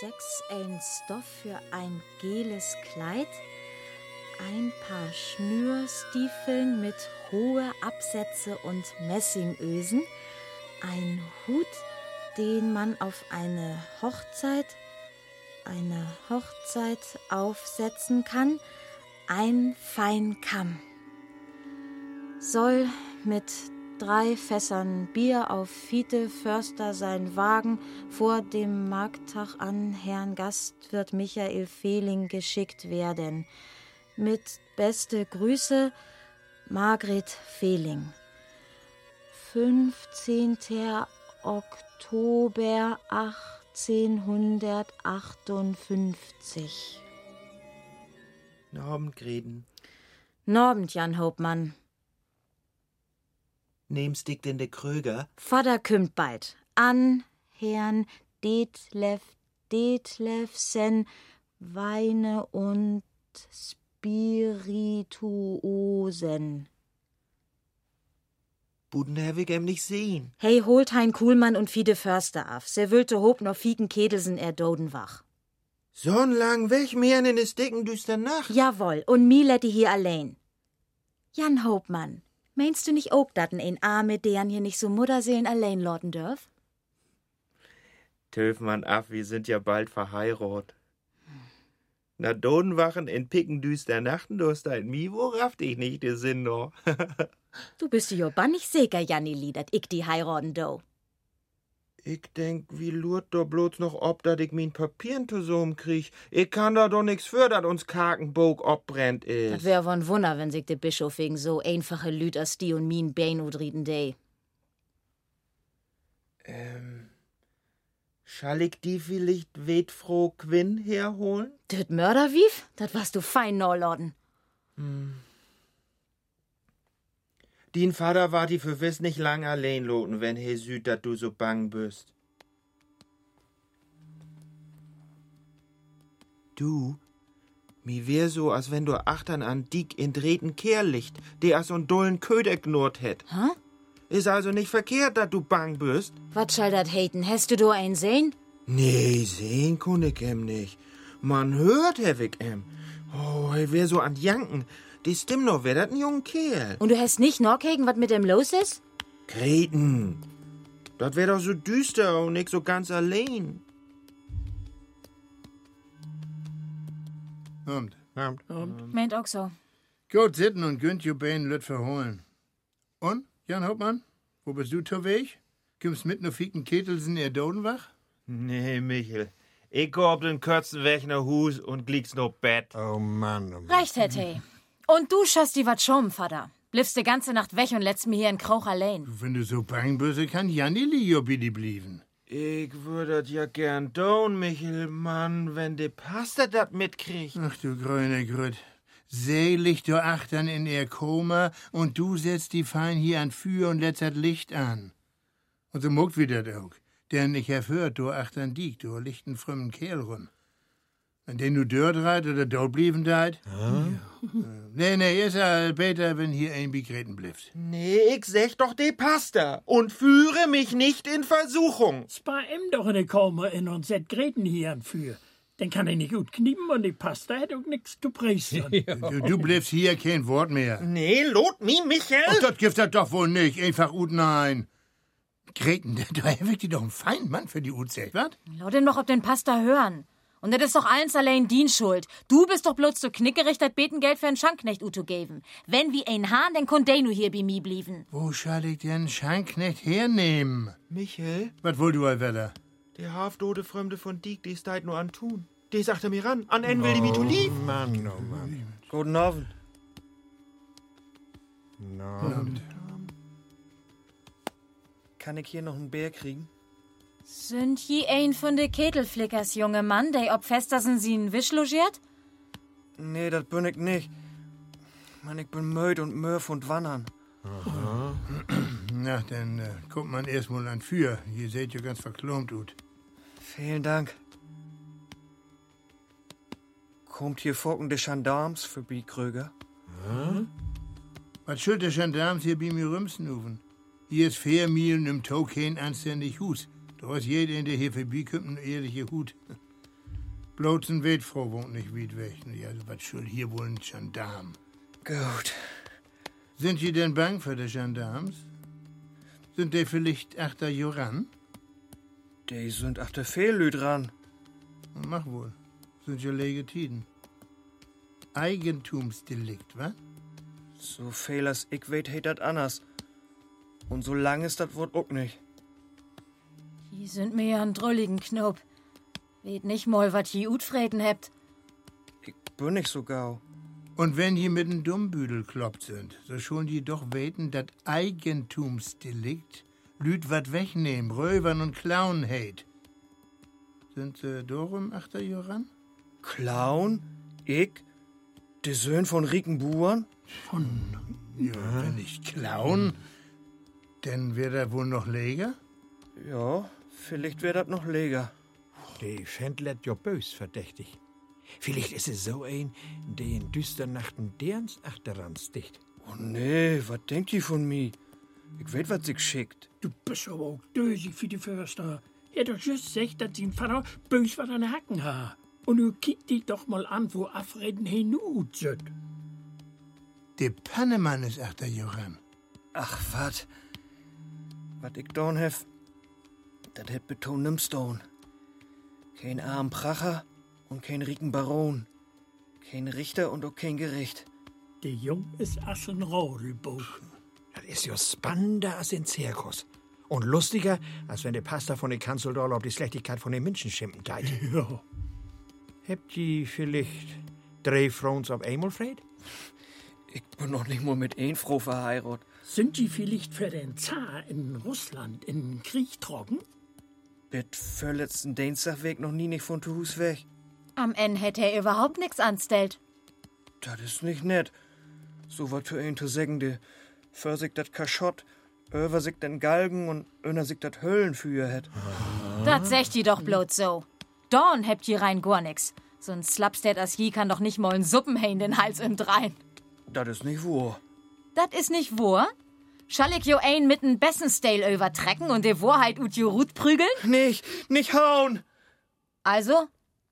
6 ein Stoff für ein geles Kleid, ein Paar Schnürstiefeln mit hohe Absätze und Messingösen, ein Hut, den man auf eine Hochzeit aufsetzen kann, ein Feinkamm. Soll mit 3 Fässern Bier auf Fiete Förster sein Wagen vor dem Markttag an Herrn Gastwirt Michael Fehling geschickt werden. Mit beste Grüße, Margret Fehling. 15. Oktober 1858. Nabend, Greten. Nabend, Jan Hauptmann. Nehmst dich denn de Kröger? Vater kümmt bald. An Herrn Detlefsen Weine und Spirituosen. Buden hab ich nicht sehen. Hey, holt hein Kuhlmann und Fiede Förster af. Se wüllte hob noch Fieken Kedelsen Dodenwach. So'n lang weg, mehr in des dicken düster Nacht. Jawohl, und mi letti hier allein. Jan Hauptmann, meinst du nicht auch, datten ein Arme, deren hier nicht so Mutterseelen allein lorten dürf? Töfmann af, wir sind ja bald verheiratet. Na Dodenwachen in pickendüster Nachten, du hast ein Mi, wo rafft ich nicht de Sinn noch. Du bist ja bannig sicher, Janneli, dat ich die heiraten do. Ich denk, wie lurt doch bloß noch ob, dat ich min Papieren zusammen krieg. Ich kann da doch nix für, dat uns Kakenbog abbrennt is. Das wär wo'n Wunder, wenn sich de Bischof wegen so einfache Lüt as die und min Bein udrieden dei. Schall ich die vielleicht wetfroh Quinn herholen? Dat Mörderwief? Dat warst du fein norlorden. Din Vater war die für wiss nicht lang allein loten, wenn he süd, dat du so bang bist. Du, mi wär so, als wenn du achtern an Diek in drehten Kehrlicht, der as so'n dullen Köder knurrt hätt. Hä? Is also nicht verkehrt, dat du bang bist. Wat schall dat heiten? Hast du do ein sehen? Nee, sehen kun ich nicht. Man hört hab ich Oh, he wär so an Janken. Die stimmt noch, wär dat ein junger Kerl. Und du hast nicht noch gegen, wat mit dem los is? Greten, dat wär doch so düster und ich so ganz allein. Abend. Meint auch so. Gut sitten und gönnt jo bein Lüt verholen. Und, Jan Hauptmann, wo bist du zur Weg? Kümmst mit no Fieken Ketelsen Dodenwach? Nee, Michel. Ich geh den kurzen Weg nach Hus und lieg's noch Bett. Oh Mann, oh Mann. Reicht, hätte. Und du schoss die wat schon, Vater. Bliffst die ganze Nacht weg und lässt mir hier in Krauch allein. Wenn du so bang bist, kann Janneli jo bidi blieben. Ich würd ja gern tun, Michel, Mann, wenn de Pastor dat mitkriegt. Ach du grüne Grüt. Selig du achtern in ihr Koma und du setzt die Fein hier an Feuer und letzt das Licht an. Und so muckt wieder auch. Denn ich hab hört, du achtern diek, du lichten frümmen Kerl rum. Wenn den du dort reit oder dort blieben deit? Ja. Nee, ist ja besser, wenn hier ein Begreten blifft. Nee, ich sech doch de Pastor und führe mich nicht in Versuchung. Spar ihm doch in die Koma in und set Greten hier an für. Den kann er nicht gut kniepen und die Pastor hat auch nix zu preisen. Du bliffst hier kein Wort mehr. Nee, lot mi, Michel. Ach, das gibt er doch wohl nicht. Einfach gut nein. Greten, da wirkt die doch ein Feindmann für die Uzelt, wat? Laut den doch ob den Pastor hören. Und das ist doch eins allein din Schuld. Du bist doch bloß so knickerig, dat Betengeld für einen Schankknecht Uto geben. Wenn wie ein Hahn, dann konnt nu hier bei mi blieben. Wo schall ich denn Schankknecht hernehmen? Michel, Was wollt du, Weller? der hafdode Fremde von Diek, die ist deit nur an tun. Die sagt er mir ran, an en will die mi to lieb. Mann, oh Mann. Guten Abend. Abend. Kann ich hier noch einen Bär kriegen? Sind je ein von de Ketelflickers, junge Mann, der ob Festersen sie in Wisch logiert? Nee, das bin ich nicht. Mann, ich bin müd und mürf und wandern. Na, dann kommt man erst mal an Feuer. Ihr seht ja ganz verklumpt ut. Vielen Dank. Kommt hier folgende Gendarmes vorbei, Kröger? Was schuld der Gendarmes hier bei mir rumsnuven? Hier ist 4 Meilen im Tau kein anständig Hus. Da ist jeder, in der hier vorbeikommt, ein ehrlicher Hut. Bloß ein Wetfrau wohnt nicht weit weg. Ja, was soll hier wohl ein Gendarm? Gut. Sind Sie denn bang für die Gendarms? Sind die vielleicht achter Joran? Die sind achter Fehlü dran. Mach wohl. Sind ja legitim. Eigentumsdelikt, wa? So viel als ich weet, heet dat anders. Und so lang ist dat Wort auch nicht. Die sind mir ja ein drolligen Knob. Weet nicht mal, wat je utfreten hebt. Ich bin nicht so gau. Und wenn die mit dem Dummbüdel kloppt sind, so schon die doch weten, dat Eigentumsdelikt Lüd wat wegnehmen, Röbern und Klauen heit. Sind sie darum achter Joran? Clown? Ich? Der Söhn von riken Buren? Ja, wenn nicht Klauen, dann wär da wohl noch Leger? Ja, vielleicht wär dat noch leger. Die Schändlet jo bös verdächtig. Vielleicht ist es so ein, der in düsteren Nachten derns achteran sticht. Oh nee, wat denkt die von mir? Ich weet, wat sich schickt. Du bist aber auch dösig für die Förster. Er hat doch just gesagt, dass sein Vater bös was an den Hacken hat. Und nu kick dich doch mal an, wo Afreden hinut sind. Der Pannemann ist achter Joran. Ach, wat? Wat ich don hef, dat het beton nimstone. Kein arm Pracher und kein riken Baron. Kein Richter und auch kein Gericht. Der Jung ist as ein Rodelbuch. Das ist ja spannender als in Zirkus. Und lustiger, als wenn der Pastor von der Kanzel doll auf die Schlechtigkeit von den Menschen schimpfen teilt. Ja. Habt ihr vielleicht 3 Frauen auf einmal, Fred? Ich bin noch nicht mal mit ein Frau verheiratet. Sind die vielleicht für den Zar in Russland in Krieg trocken? Bit vorletzten Dienstagweg noch nie nicht von zu Hus weg. Am Ende hätte er überhaupt nix anstellt. Das ist nicht nett. So wat für einen zu sagen, der für sich dat Kaschott, över sich den Galgen und öner sich dat Höllenführer het. Das secht die doch bloß so. Dorn hebt je rein gar nix. So ein Slapstead as je kann doch nicht mal einen Suppenhähn in den Hals im Drein. Das ist nicht wahr. Das ist nicht wahr? Schall ich jo ein mit n Bessenstale übertrecken und die Wahrheit ut jo Rut prügeln? Nicht hauen! Also?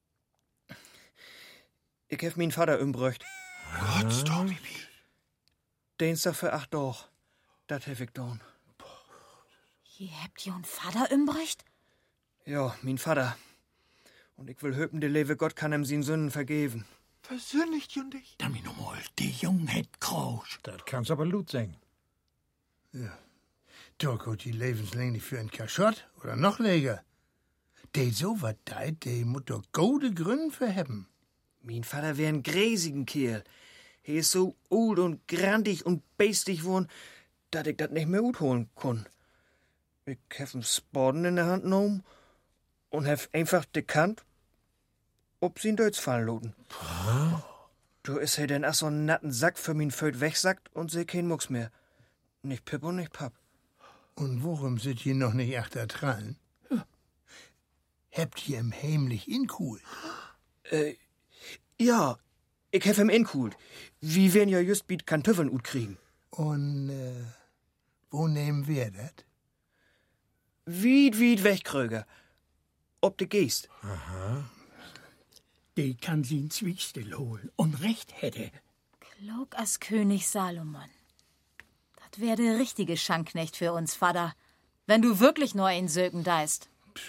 Ich hef min Vater umbrücht. Gott, Stormy. Dienstag für 8 Doch. Dat hef ich don. Je hebt jo n Vater umbrücht? Ja, min Vater. Und ich will höpen, der lebe Gott kann ihm sin Sünden vergeben. Versündigt und dich. Damit nochmal, der Jung hat Krausch. Das kann's aber Lut sagen. Ja. Da geht die lebenslänglich für ein Kaschott oder noch läger. Der so wat deit, der muss doch gute Gründe verheben. Min Vater wär ein gräsigen Kerl. Er ist so old und grandig und beistig worden, dass ich dat nicht mehr gut holen kon. Ich hef einen Sporden in der Hand genommen und hef einfach de Kant ob sie in Deutsch fallen loten. Du is er denn so einen natten Sack für min Föt wegsackt und seh kein Mucks mehr. Nicht Pip und nicht Papp. Und warum sind ihr noch nicht achter Trallen? Habt ihr im heimlich inkuhl? Ja, ich hef ihm inkult. Wie werden ja just biet Kantöffeln ut kriegen. Und wo nehmen wir das? Wied weg, Kröger. Ob du gehst. Die kann sie in Zwiegstill holen und recht hätte. Klug as König Salomon. Das wär der richtige Schankknecht für uns, Vater. Wenn du wirklich nur in Söken deist.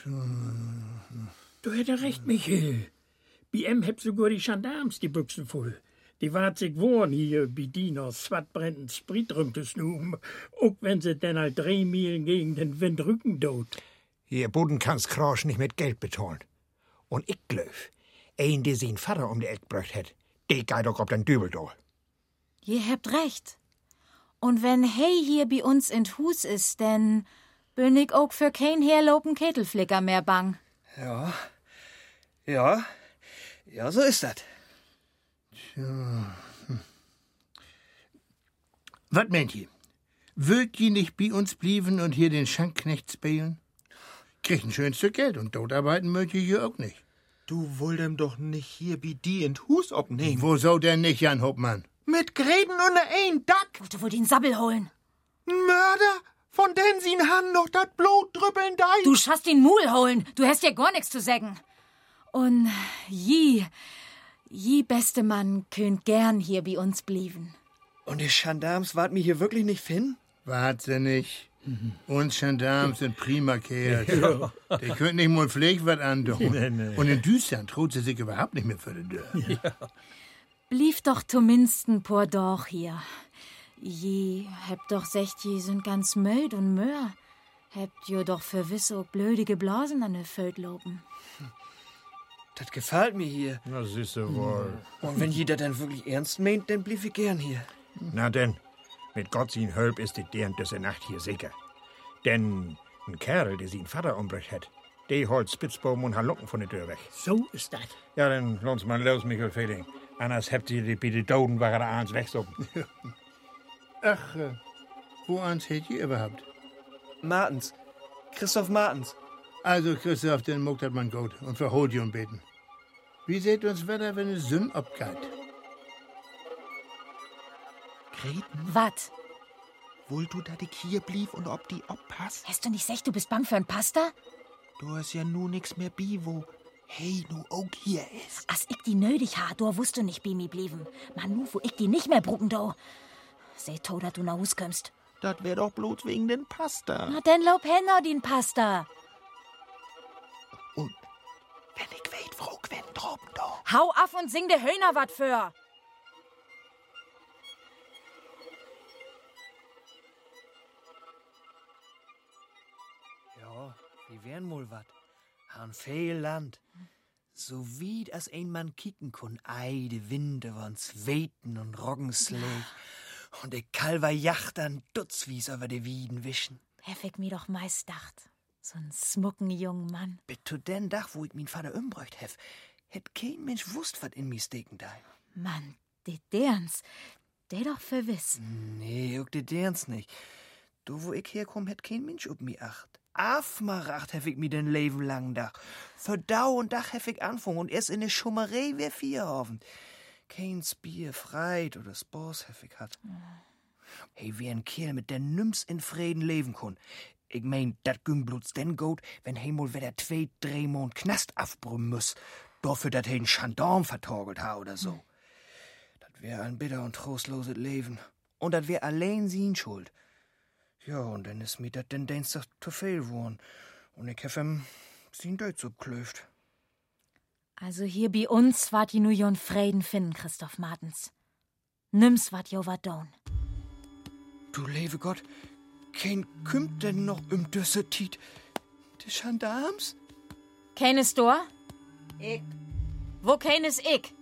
Du hätte recht, Michael. BM hebt sogar die Gendarms die Büchsen voll. Die wart sich wohn hier, bei Diener, swatbrennend Sprit rum zu snuben, auch wenn sie denn halt 3 Meilen gegen den Wind rücken dort. Ihr Boden kann's Krausch nicht mit Geld bezahlen. Und ich glaub, ein, der sein Vater um die Eck bröcht hat, der geht doch ob den Dübel do. Je habt recht. Und wenn hey hier bei uns in Hus ist, denn bin ich auch für kein herlopen Ketelflicker mehr bang. Ja, so ist das. Was meint ihr? Wollt ihr nicht bei uns blieben und hier den Schankknecht spielen? Kriegt ein schönes Stück Geld und dort arbeiten möcht ihr hier auch nicht. Du wollt ihm doch nicht hier wie die in Hus obnehmen. Wo soll der nicht, Jan Hauptmann? Mit Gräten unter ein Dack. Wollte wohl den Sabbel holen. Mörder, von den sin han noch dat Blut drüppeln dei. Du schaffst den Mul holen. Du hast ja gar nichts zu sagen. Und je beste Mann könnt gern hier bei uns blieben. Und die Gendarmes wart mir hier wirklich nicht finden? Wart sie nicht. Uns Gendarmes sind prima Kerls. Die können nicht mal Pfleg was antun. Nee. Und in Düsseldorf traut sie sich überhaupt nicht mehr für die Tür. Ja. Blieb doch zumindest ein paar Dorch hier. Je habt doch secht, je sind ganz möd und mör. Habt jo doch für wisse auch blödige Blasen an der Föt loben. Das gefällt mir hier. Na, siehste wohl. Und wenn jeder dann wirklich ernst meint, dann blieb ich gern hier. Na denn, mit Gott sin Hölp ist die während dieser Nacht hier sicher. Denn ein Kerl, der sin Vater umbrecht hat, der holt Spitzbogen und Halunken von der Tür weg. So ist das. Ja, dann lohnt's mal los, Michael Fehling. Anders habt ihr die bei den Doden waren eins wegstoppen. Ach, wo eins hätt ihr überhaupt? Martens. Christoph Martens. Also, Christoph, den muckt hat man gut und verholt und beten. Wie seht uns Wetter, wenn es Sünn abgeht? Greten, Wat? wohl du da die hier blieb und ob die oppasst? Hast du nicht sech, du bist bang für ein Pasta? Du hast ja nu nix mehr bi, wo hey nu auch hier ist. As ich die nötig ha, du wusst du nicht bi mi blieben. Man nu, wo ich die nicht mehr brucken do. Seh to, dat du na Hus kömmst. Dat wär doch bloß wegen den Pasta. Na denn lob henner din Pasta. Und wenn ich weet, Frau Gwen droben do. Hau af und sing de Höhner wat für. Ja, wie wären wohl wat. Han viel Land. So weit als ein Mann kicken kun. Ei, de Winde waren Zweten und Roggensleg. Und de Kalver Jachtern dutzwies über de Wieden wischen. Hef ich mir doch meist dacht. So ein smucken jungen Mann. Bis zu den Dach, wo ich min Vater umbräucht hef, hätt kein Mensch wusst, wat in mi steken da. Mann, de derns, de doch verwiss. Nee, auch de derns nicht. Do, wo ich herkomm, hätt kein Mensch ob mi acht. Afmaracht hef ich mi den Leben lang Dach. Für Dau und Dach hef ich anfangen und erst in de Schummerei wär Vierhafen. Kein Bier, Freit oder Spors hef ich hat. Hey, wie ein Kerl mit der nüms in Frieden leben kun. Ich mein, dat güng bloß den gut, wenn he mal wieder 2-3 Monat Knast afbrümmen muss. Dafür, dat he einen Gendarm vertorgelt ha oder so. Dat wär ein bitter und trostloses Leben. Und dat wär allein sin Schuld. Ja, und dann ist mir dat den Dienstag zu viel worden. Und ich hef ihm sin Deutsch abklöft. Also hier bei uns wart die nu jon Frieden finden, Christoph Martens. Nimm's wat jo wat down. Du lebe Gott, kein kümmt denn noch düsse Tiet? Die Gendarmes? Keines du? Ich, Wo keines ich?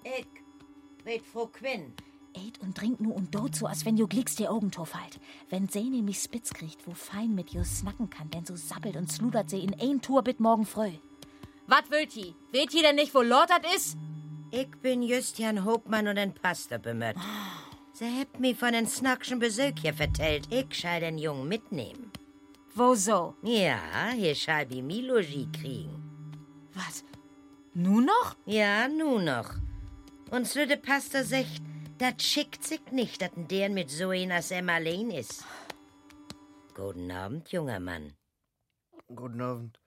weet Frau Quinn. Eet und trink nu und dort so, als wenn jo glicks die Augen tof halt. Wenn sie nämlich spitz kriegt, wo fein mit jo snacken kann, denn so sabbelt und sludert sie in ein Tour bit morgen früh. Wat wollt i? Weht i denn nicht, wo Lord dat is? Ich bin just Jan Hopmann und ein Pastor bemött. Sie hebt mir von den snackschen Besök hier vertellt. Ich schall den Jungen mitnehmen. Wo so? Ja, hier schall bi mi Logis kriegen. Was? Nu noch? Ja, nu noch. Und so der Pastor sagt, dat schickt sich nicht, dat n deren mit so ein as allein is. Guten Abend, junger Mann. Guten Abend.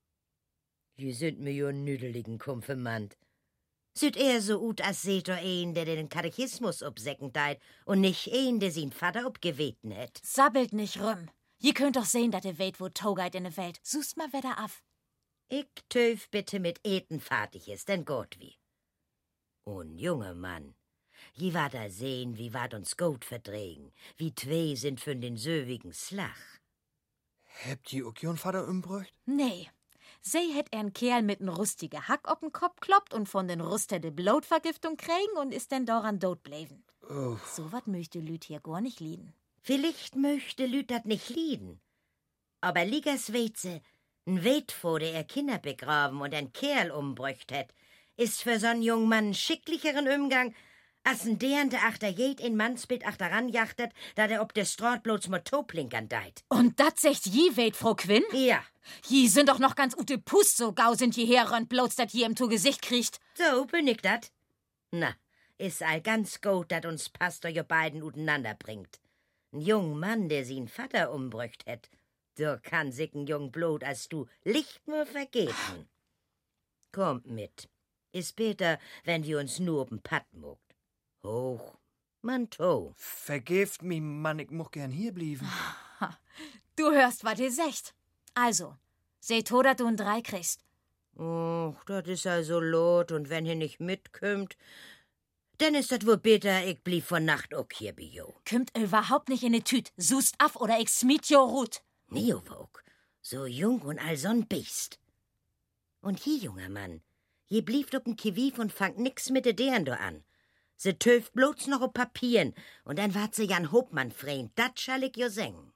Sie sind mir jo n nüdeligen Konfirmand. Süd eher so ut as seht doch ein, der den Katechismus obsecken deit und nicht ein, der sin Vater obgeweten hätt. Sabbelt nicht rum. Je könnt doch sehen, dat ihr weht, wo Togeit in der Welt. Suchst mal wieder af. Ich töf bitte mit Eten fertig ist, denn Gott wie. Und junger Mann, je war da sehen, wie wat uns gut verdregen, wie 2 sind für den söwigen Slach. Habt ihr auch jon Vater umbräucht? Nee. Sie hätt ein Kerl mit n rustige Hack ob'n Kopf kloppt und von den Rust de Blutvergiftung kriegen und ist denn daran tot bleiben. Oh. So wat möchte Lüt hier gar nicht lieden. Vielleicht möchte Lüt dat nicht lieden. Aber Ligas Weze, n Weitvo, der er Kinder begraben und ein Kerl umbräucht hätt, ist für so'n jungen Mann schicklicheren Umgang, als n deren der achter jed in Mannsbild achteran jachtet, da der ob der Straat bloß Motoplinkern deit. Und dat secht je weht, Frau Quinn? Ja, Je sind doch noch ganz ute Pust, so gau sind je herrend, bloß dat je im Tu Gesicht kriegt. so bin ich dat. Na, is all ganz gut, dat uns Pastor jo beiden uteinander bringt. N jungen Mann, der sin Vater umbräucht hätt, der kann sich n jung Blut als du Licht nur vergeben. Kommt mit. Ist beter, wenn wir uns nur ob'n Patt mogt. Hoch, man to. Vergebt mi, Mann, ich moch gern hier blieben. Du hörst, was ihr sagt. Also, seh to, dass du ein 3 kriegst. Och, dat is also lot, und wenn ihr nicht mitkümmt, dann ist dat wohl beter, ich blieb vor Nacht auch hier bei jo. Kümmt überhaupt nicht in die Tüt. Sust af oder ich smiet jo Rut. Neo wog, so jung und all so'n Biest. Und hier, junger Mann, je blieft ob'n Kiwiv und fangt nix mit de deren do an. Se töft bloß noch op Papieren, und dann wart se Jan Hopmann freend, dat schall ich jo sengen.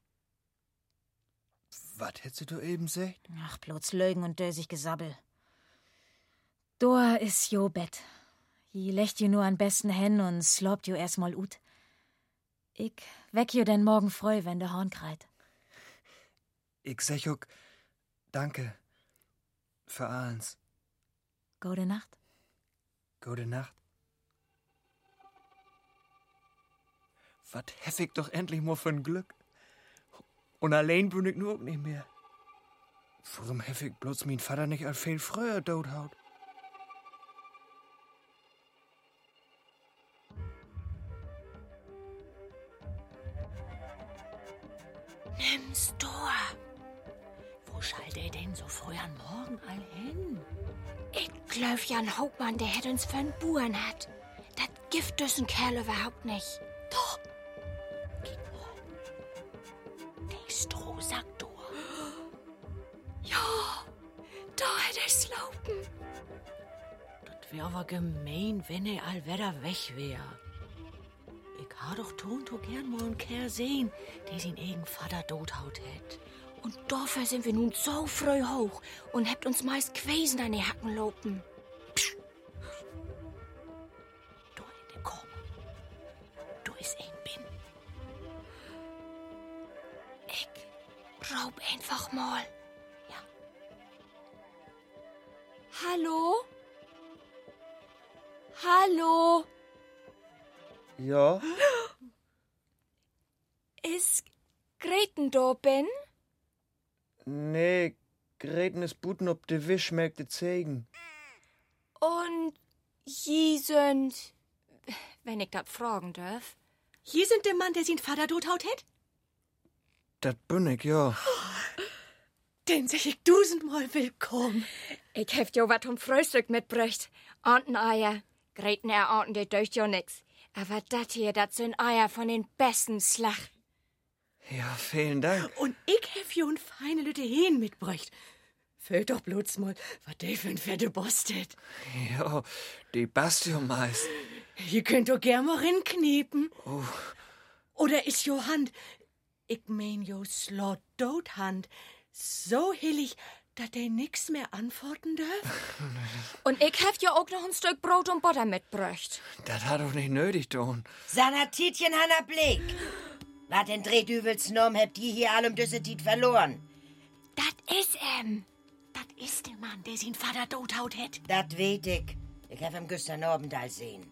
Was hättest du eben gesagt? Ach, bloß Lügen und dösig Gesabbel. Da is jo Bett. Je lecht jo nur an besten Hen und slobt jo erstmal ut. Ich weck jo denn morgen früh, wenn der Horn kreit. Ich sag auch danke für alles. Gute Nacht. Gute Nacht. Was hef ich doch endlich mal für ein Glück. Und allein bin ich nur auch nicht mehr. Warum hef ich bloß mein Vater nicht all viel früher tot haut? Nimm's durch. Wo schall der denn so früh an Morgen all hin? Ich glaub, Jan Hauptmann, der hätt uns für einen Buren hat. Das Gift düssen Kerl überhaupt nicht. Doch. Geht mal. Der Strohsack durch. Ja, da hätt er's laufen. Das wär aber gemein, wenn er allwetter weg wär. Ich ha doch tun to gern mal einen Kerl sehen, der sin eigen Vater dothaut hätt. Und dafür sind wir nun so früh hoch und habt uns meist Quäsen an die Hacken lopen. Psch. Du in der Komm. Du is ein Bin. Ich raub einfach mal. Ja. Hallo? Hallo? Ja? Ist Greten da bin? Nee, Greten ist Buten ob de Wisch merkt de Zegen. Und je sind, wenn ich das fragen darf. Hier sind der Mann, der sin Vater dothaut hätt? Dat bin ich, ja. Den sag ich 1000-mal willkommen. Ich heft jo wat Frühstück mitbrächt. Anteneier. Greten erorten, der deucht jo nix. Aber dat hier, dat sind Eier von den besten Slach. Ja, vielen Dank. Und ich hef jo 'n feine Lütte Hähn mitbrächt. Fällt doch bloß mal, was der für ein fette Bostet. Ja, die passt ja meist. Ihr könnt doch gern mal rinkniepen. Oh. Oder is jo Hand, ich mein jo Slot Dothand, so hillig, dat der nix mehr antworten darf? Und ich heft jo auch noch ein Stück Brot und Butter mitbrächt. Das hat doch nicht nötig, Don. Sanna Tietjen Hanna Blick. Was denn dreht übelst Norm, habt ihr hier allem düsse Tiet verloren? Dat is Das ist der Mann, der sin Vater dothaut hätt. Dat weet ich. Ich hab ihn gestern Abend all sehen.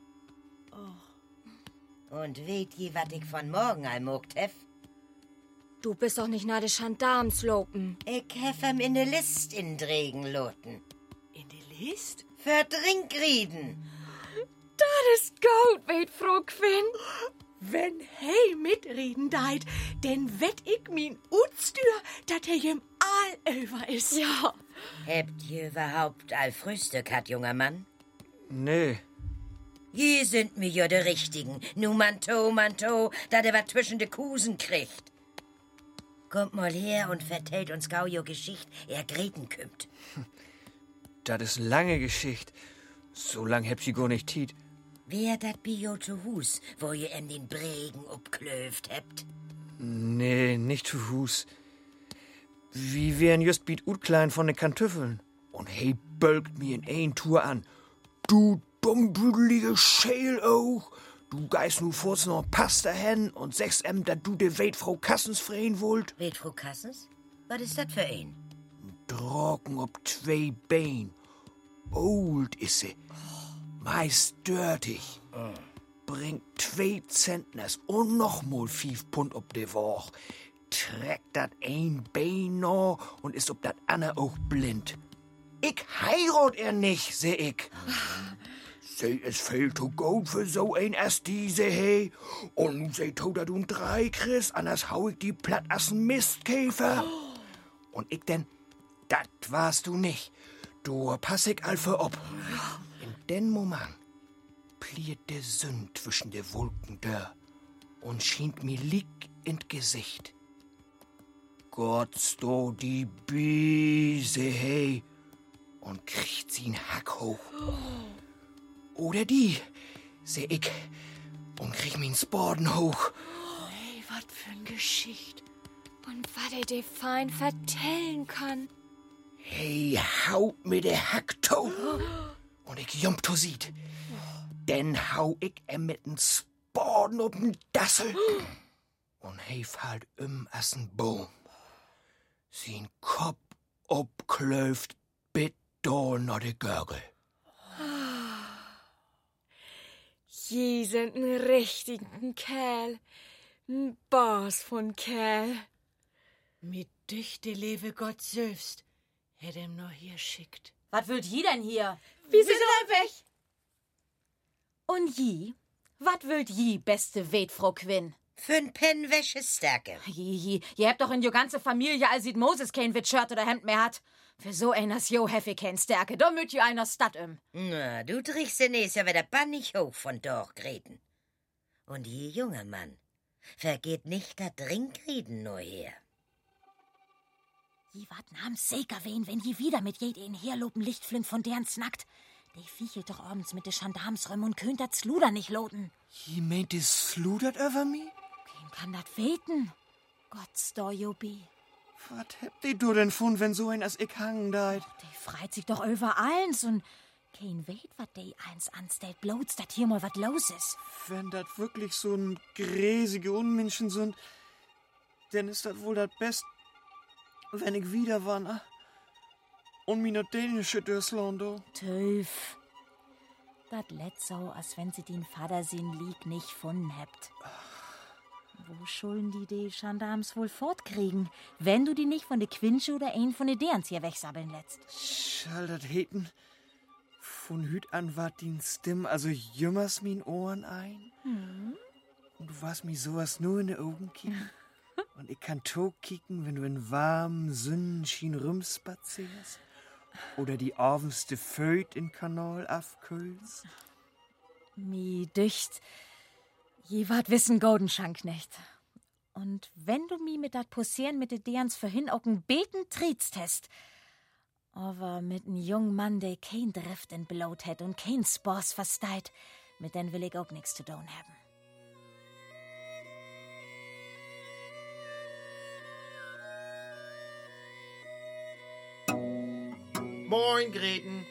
Oh. Und weet je, wat ich von morgen all mogt hef? Du bist doch nicht nach de Gendarms lopen. Ich hef ihm in de List in Dregen loten. In de List? Für Trinkrieden. Das ist gut, weet Frau Quinn. Wenn hey mitreden deit, denn wett ich min Utstür, dat er jem all over is. Ja. Habt ihr überhaupt all Frühstück hat, junger Mann? Nee. Hier sind mir ja de Richtigen. Nu manto, da der wat zwischen de Kusen kriegt. Kommt mal her und vertellt uns gau jo Geschicht, er Greten kümmt. Das ist lange Geschicht. So lang hab ich gar nicht Tiet. Wer dat Bio zu Hus, wo ihr em den Bregen obklöft habt? Nee, nicht zu Hus. Wie wären just biet utklein von den Kantüffeln. Und hey, bölkt mir in ein Tour an. Du dummbüdelige Scheel auch. Du geist nu vorz noch Pasta hen und sagst dat du de Weit Frau Kassens freien wollt. Weit Frau Kassens? Was ist dat für ein? Drogen ob 2 Bein. Old is sie. Meist dörtig. Bringt 2 Zentners und noch mal 5 Pfund ob de Woch. Trägt dat ein Bein noch und ist ob dat Anna auch blind. Ich heirat er nicht, seh ich. Sie ist viel zu gut für so ein as diese, hey. Und nun sei tot, dass du 3 kriegst, anders hau ich die platt as ein Mistkäfer. Und ich denn, dat warst du nicht. Du pass ich all für ob. In den Moment pliert der Sünd zwischen der Wolken da und schient mir lieg in Gesicht. Gott sto die Biese, hey, und kriegt sie 'n Hack hoch. Oder die, seh ich, und krieg min Sporden hoch. Hey, wat für ein Geschicht. Und wat er dir fein vertellen kann. Hey, haut mir der Hack to. Und ich jump to sieht. Denn hau ich mit n Sporden ob'n Dassel. Und hey fallt as n Baum. Sin Kopf obklöft bit do no de Görgel. Je sind ein richtigen Kerl. Ein Boss von Kerl. Mit dichte lebe Gott selbst, hätt ihm nur hier schickt. Was wollt je denn hier? Wie sind wir weg? Und je? Was wollt je, beste Wetfrau Quinn? 5 Pen Wäschestärke. Je habt doch in jo ganze Familie, als sieht Moses kein Shirt oder Hemd mehr hat. Für so einas jo heffe kein Stärke, da müt jo einer Stadt Na, du trichst den ja wieder bannig hoch von doch, Greten. Und je, junger Mann, vergeht nicht dat Trinkreden nur her. Je wat namens Seker wen, wenn je wieder mit jeden herloben Lichtflint von deren snackt. Die fiechelt doch abends mit de Gendarmsröm und könnt dat Sluder nicht loten. Je meint es sludert over mi? Kein kann dat weten. Gott's do Jobi. Was habt ihr du denn von, wenn so ein as ich hangen deit? Die freit sich doch über eins und kein weet, wat die eins anstellt, bloß, dat hier mal wat los ist. Wenn dat wirklich so ein gräsige Unmenschen sind, dann ist dat wohl dat Best, wenn ich wieder wann und mi no dänische Dörslando. Töf. Dat lädt so, als wenn sie den Vater sin Lieg nicht gefunden habt. Wo schulden die Gendarms wohl fortkriegen, wenn du die nicht von de Quinche oder ein von de Derns hier wegsabbeln lässt? Schall dat heten. Von Hüt an wart din Stimm, also jümmers min Ohren ein. Und du warst mi sowas nur in de Augen kicken. Und ich kann to kicken, wenn du in warmen Sonnenschien rumspazierst. Oder die abendste Föt in Kanal afkühlst. Mi dücht, je wart wissen Goldenschank nicht. Und wenn du mi mit dat Posieren mit de Derns vorhin auch n Beten trietst hast, aber mit n jungen Mann, der kein Drift in Blut hätt und kein Spors versteit, mit den will ich auch nix zu tun haben. Moin, Greten.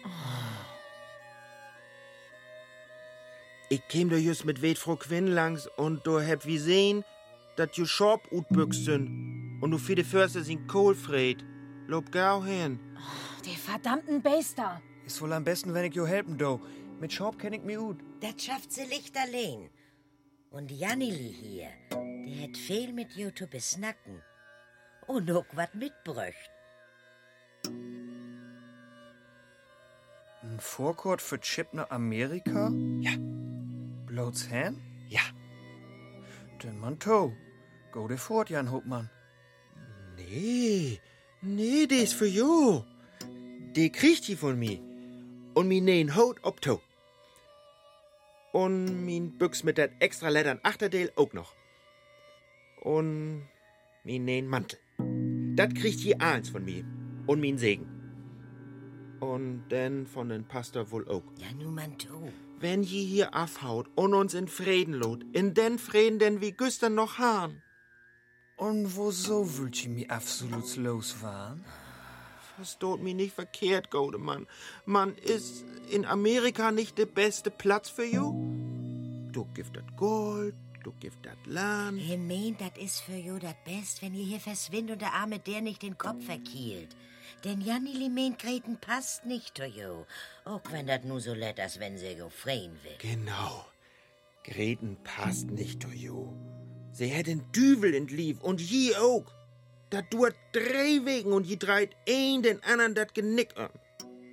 Ich käm da just mit Wetfrau Quinn langs und du heb wie sehen, dat ju Schorb utbüchst sind und du für die Förster sind Kohlfred. Lob gau hin. Die verdammten Beister. Ist wohl am besten, wenn ich jo helfen do. Mit Schorb kenn ich mi gut. Dat schafft sie Licht allein. Und Jannili hier, der hat viel mit jo zu besnacken. Und auch wat mitbröcht. Ein Vorkort für Chip nach Amerika? Ja. Bloß Hen? Ja. Den man to. Go de fort, Jan Hopmann. Nee, die ist für jo. Die kriegt die von mi. Und mi nähen Haut ob to. Und min Büchs mit dat extra Lettern Achterdeel auch noch. Und mi nähen Mantel. Dat kriegt je eins von mi. Und min Segen. Und dann von den Pastor wohl auch. Ja, nu man to. Wenn je hier afhaut und uns in Frieden lot, in den Frieden, den wie güstern noch hahn. Und woso würd je mi absolut los waren? Versteht mi nicht verkehrt, gode Mann. Man ist in Amerika nicht der beste Platz für ju. Du gift dat Gold, du gift dat Land. Ihr meint, dat is für jo dat Best, wenn ihr hier verschwindet und der arme der nicht den Kopf verkielt. Denn Jannili meint, Greten passt nicht zu jo. Auch wenn dat nu so lätt, als wenn sie go freien will. Genau. Greten passt nicht zu jo. Sie hätt den Düvel entlief und je auch. Dat duert 3 Wegen und je dreit ein den anderen dat Genick an.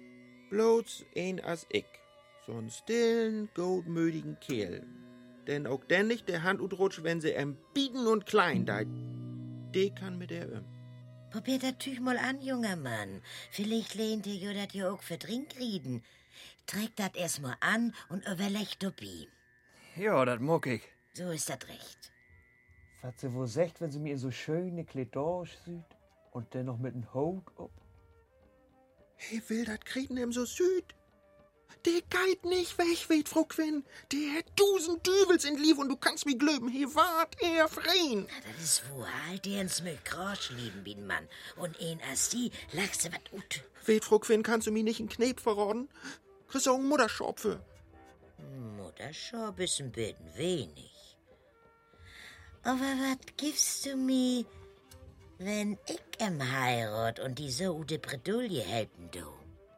Bloß een als ich. So'n stillen, goldmütigen Kerl. Denn auch den nicht der Hand utrutsch, wenn sie bieten und klein deit. Die kann mit der Probier das Tüch mal an, junger Mann. Vielleicht lehnt ihr jo dat jo auch für Trink rieden. Träg dat erst mal an und überlegt dabei. Ja, das mag ich. So ist dat recht. Was sie wohl sagt, wenn sie mir so schöne Kleidage sieht und dann noch mit dem Hut ob. He will dat Kriegen im so süd. Der geht nicht weg, weht Frau Quinn. Der hat 1000 Düvels in Lief und du kannst mich glöben, he wart er freien. Das ist wohl, der ins Müll Grosch lieben, bin Mann. Und een als die lachst du wat ut. Weht Frau Quinn, kannst du mich nicht in Kneb verraten? Kriegst du auch einen Mutterschorb für? Mutterschorb ist ein bisschen wenig. Aber wat gibst du mir, wenn ich heirat und die so ute Bredouille helfen du?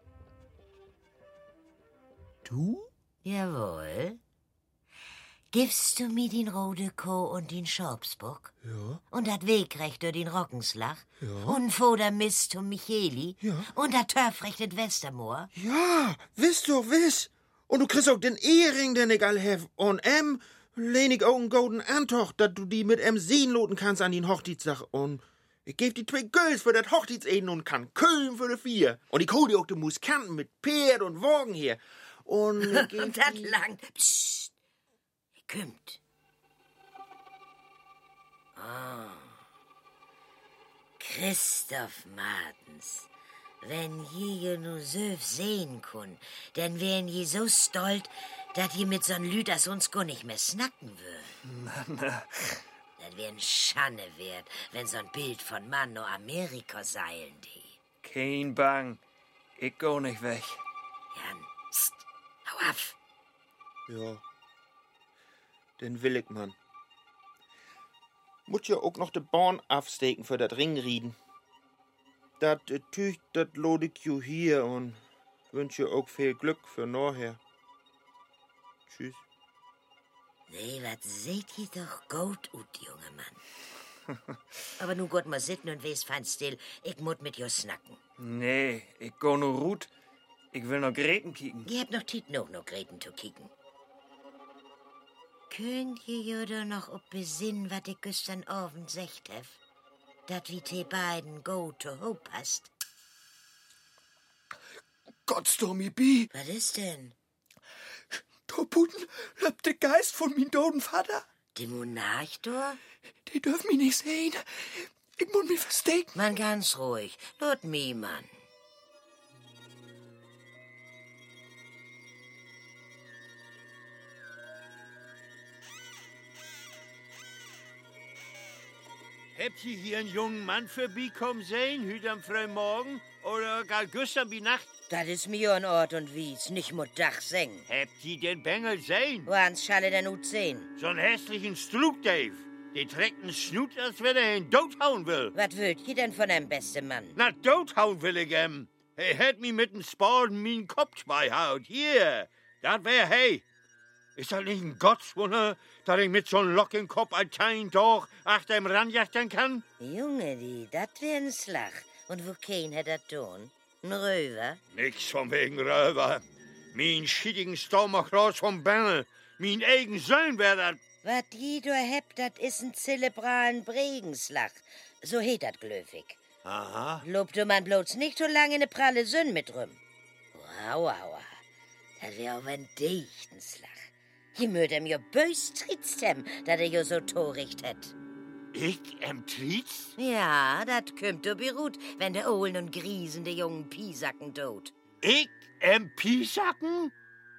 Du? Jawohl. Gibst du mir den rote Koh und den Schorpsbock? Ja. Und dat Wegrecht durch den Rockenslach? Ja. Und Foder Mist zum Micheli? Ja. Und dat Törfrecht in Westermoor? Ja, wiss doch, wiss. Und du kriegst auch den Ehering, den ich all hef. Und lehn ich auch einen golden Antoch, dat du die mit sehen loten kannst an den Hochzeitstag. Und ich geb die 2 Girls für dat Hochzeitseden und kann Köln für die 4. Und ich hol dir auch die Muskanten mit Pferd und Wagen hier. Und ich geb Und dat langt. Psst. Kümmt. Oh. Christoph Martens. Wenn je nu söf sehen kun, denn wären je so stolz, dat je mit so'n Lüd as uns gar nicht mehr snacken würd. Das wär'n Schanne wert, wenn so'n Bild von Mann no Amerika seilen die. Kein Bang. Ich geh nicht weg. Jan, pst, hau auf. Ja, den will ich, Mann. Muss ja auch noch de Born aufsteken für dat Ringrieden. Dat Tüch, dat lode ich ju hier und wünsche auch viel Glück für nachher. Tschüss. Nee, wat seht ihr doch gut ut, junger Mann. Aber nu Gott mal sitten und wes fein still, ich mut mit jo snacken. Nee, ich geh nur Ruth. Ich will noch Greten kicken. Ihr habt noch Tit noch Greten zu kicken. Könnt ihr jo doch noch ob besinnen, wat ich gestern Abend secht hef? Dat wie te beiden go to hope hast. Gott, Stormy B. Was ist denn? Da Puten lebt der Geist von min toten Vater. Der Monarch da? Die dürfen mich nicht sehen. Ich muss mich verstecken. Mann, ganz ruhig. Lot mi, Mann. Habt ihr hier einen jungen Mann vorbeikommen sehen, heute am frühen Morgen? Oder gar gestern bei Nacht? Das ist mir an Ort und Wies, nicht mit Dach singen. Habt ihr den Bengel sehen? Woans schalle denn ut sehen? So'n hässlichen Strug, Dave. Der trägt einen Schnut, als wenn er ihn tothauen will. Was wollt ihr denn von einem besten Mann? Na, tothauen will ich ihm. Er hat mich mit dem Spaden meinen Kopf beihaut. Hier, das wär hey. Ist das nicht ein Gottswunder, dass ich mit so'n locken Kopf ein kleinen Tag achter ihm ranjachten kann? Junge, dat wär ein Slach. Und wo kein hat dat tun? Ein Röver? Nix von wegen Röver. Mein schietigen Stomachraus vom Bengel. Mein eigen Sohn wär dat. Wat die du hebt, dat is ein zelebralen Bregenslach. So heet dat glöfig. Aha. Lobt du man bloß nicht so lange ne pralle Sünn mit rum. Wow. Dat wär aber ein dichten Slach. Je möd em jo bös tritzt hem, dat jo so toricht het. Ich Tritz? Ja, dat kümmt du berut, wenn de Ohlen und Griesen de jungen Piesacken tot. Ich Piesacken?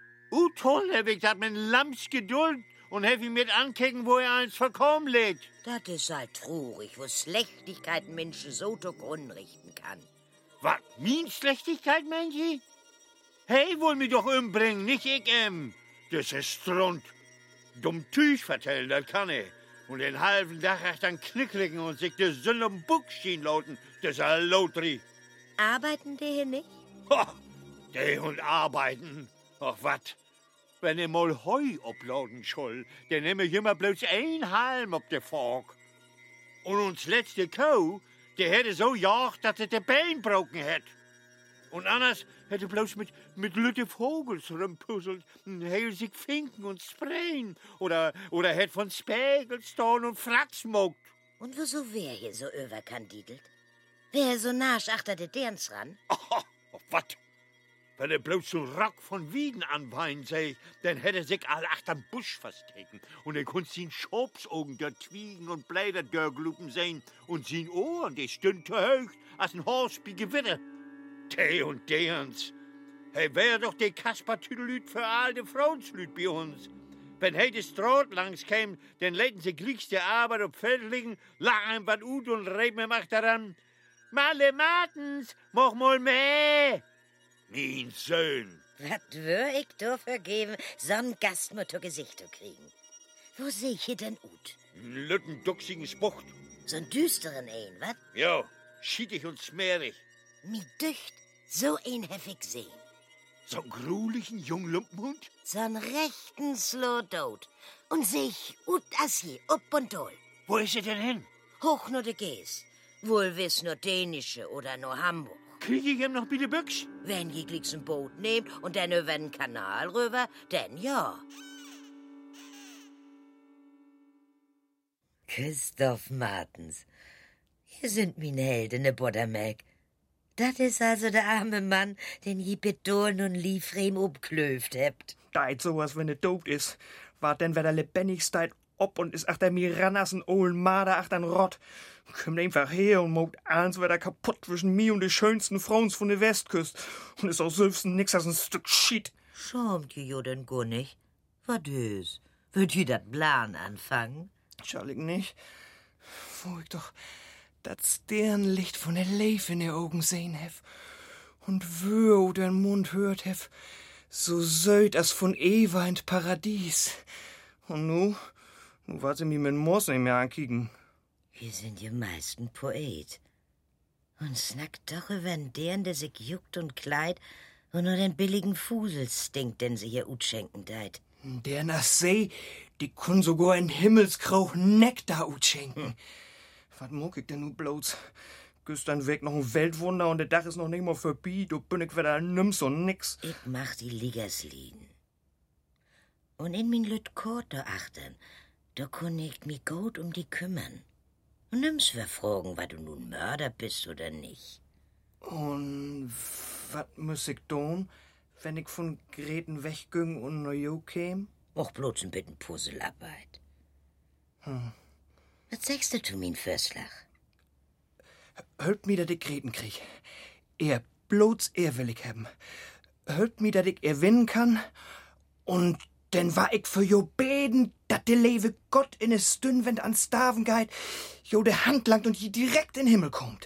Toll hab ich dat mit Lamsgeduld und hab ihn mit ankicken, wo er eins verkommen legt. Dat is halt trurig, wo Schlechtigkeit Menschen so to Grund richten kann. Was, min Schlechtigkeit, meint Sie? Hey, wohl mich doch umbringen, nicht ich Das ist Strund. Dumm Tüch vertellen, das kann ich. Und den halben Tag echt an Knicklicken und sich de Sünd um Buck stehen lauten, das ist ein Lotri. Arbeiten die hier nicht? Ho, die und arbeiten. Ach, wat? Wenn ich mal Heu obladen soll, dann nehme ich immer bloß ein Halm ob der Fork. Und uns letzte Kuh, die hätte so jagt, dass sie de Bein broken hätt. Und anders hätte bloß mit Lütte Vogels rumpuzzelt, hätte sich Finken und Sprayen oder hätte von Spägelstone und Frax mogt. Und wieso wär hier so überkandidelt? Wär so nasch achter de Derns ran? Ach, wat? Wenn er bloß so Rock von Wieden anweinen sei, dann hätte sich all achterm Busch verstecken. Und er konnt sin Schobsaugen dort twiegen und Bläder dörglupen sehen. Und sin Ohren, die stünd zu hoch, als ein Horst bei Gewitter. Dei und derns. Hey, wär doch de Kasper-Tüdelüt für all de Frauenslüt bei uns. Wenn hey de Straat langs käm, dann läden sie gleich die Arbeit auf Feld liegen, lachen wat ut und reden mir macht daran. Malle Martens, mach mal mehr. Mein Sohn. Was wür ich do vergeben, so'n Gastmut zu Gesicht zu kriegen? Wo seh ich hier denn ut? Einen lüttenduchsigen Spucht. So'n düsteren ein, wat? Ja, schietig und smerig. Mi dücht, so ein hef ich sehen. So'n grulichen Junglumpenhund? So'n rechten Slowdot. Und sich ut as je, up und dol. Wo ist er denn hin? Hoch nur de Gees. Wohl wiss nur Dänische oder nur Hamburg. Krieg ich ihm noch bitte Büchs? Wenn je glicks ein Boot nehmt und dann über den Kanal rüber, denn ja. Christoph Martens, hier sind min Helden, ne Boddermelk. Das ist also der arme Mann, den je Bedolen und Liefrem obklöft hebt. Deit sowas, wenn er tot is. Wart denn, wer der lebendig steit ob und is achter mir ran as ein ohlen Marder achtern Rott. Kommt einfach her und mogt eins wer da kaputt zwischen mir und de schönsten Frauens von der Westküst. Und is auch selbst nix als ein Stück Schied. Schaumt je jo denn gar nicht? Was ist? Würd je dat Plan anfangen? Schallig nicht. Wo ich doch dat Sternlicht von der Leif in de Augen sehen hef. Und wo den Mund hört hef, so söd as von Eva in Paradies. Und nu wart sie mir mit Moos nicht mehr ankicken. Wir sind ja meisten Poet. Und snackt doch über deren, der sich juckt und kleid und nur den billigen Fusel stinkt, den sie hier utschenken deit. Der nach See, die kun sogar in Himmelskrauch Nektar utschenken. Was muck ich denn nu bloß? Gestern weg noch ein Weltwunder und der Dach ist noch nicht mal vorbei. Du bin ich wieder nimmst und nix. Ich mach die Liggerslieden. Und in min Lütkort da achten, da kun ich mich gut um die kümmern. Und nimm's wir fragen, wa du nun Mörder bist oder nicht. Und was muss ich tun, wenn ich von Greten wegging und Neujo käm? Och bloß ein bisschen Puzzlearbeit. Was sagst du zu min Fürslach? Hört mir, dass ich Greten krieg. Bloß will ich haben. Hört mir, dass ich winnen kann. Und denn war ich für jo beten, dat de Lewe Gott in es Stünd ans Staven geit, jo de Hand langt und je direkt in den Himmel kommt.